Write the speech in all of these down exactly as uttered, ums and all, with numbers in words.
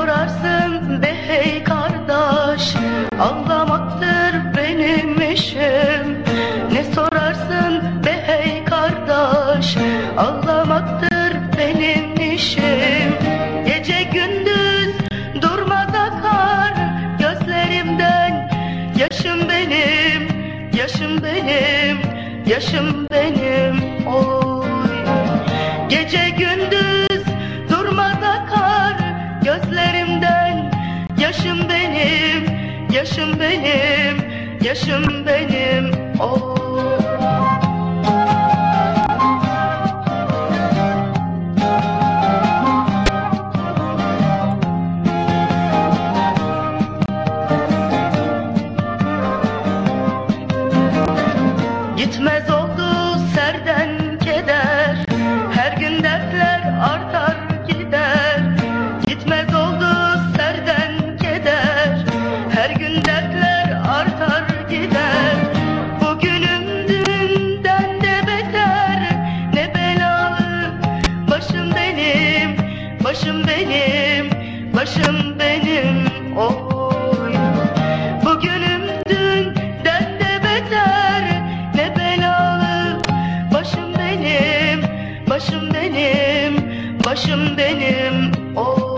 sorarsın be hey kardeş, ağlamaktır benim işim. Ne sorarsın be hey kardeş, ağlamaktır benim işim. Gece gündüz durmaz akar gözlerimden yaşım benim, yaşım benim, yaşım benim. Oy. Gece gündüz durmaz akar gözlerimden yaşım benim, yaşım benim, yaşım benim. Oy. Gitmez oldu serden keder, her gün dertler artar gider. Gitmez oldu serden keder, her gün dertler artar gider. Bugünüm dünden de beter, ne belalı başım benim, başım benim, başım benim. Oy. Bugünüm dünden de beter, ne belalı başım benim, başım benim, başım benim. Oh.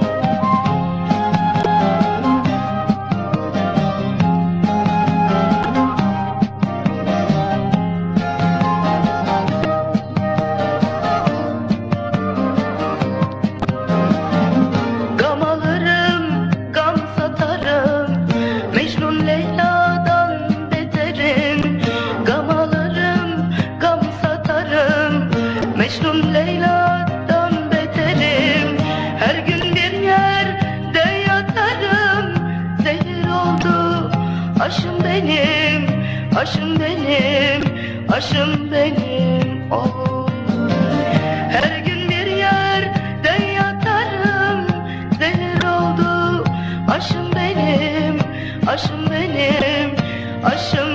Gam alırım, gam satarım, Mecnun Leyla'dan beterim. Gam alırım, gam satarım, Mecnun Leyla'dan beterim. Her gün bir yerde yatarım, zehir oldu aşım benim, aşım benim, aşım benim. Oh. Her gün bir yerde yatarım, zehir oldu aşım benim, aşım benim, aşım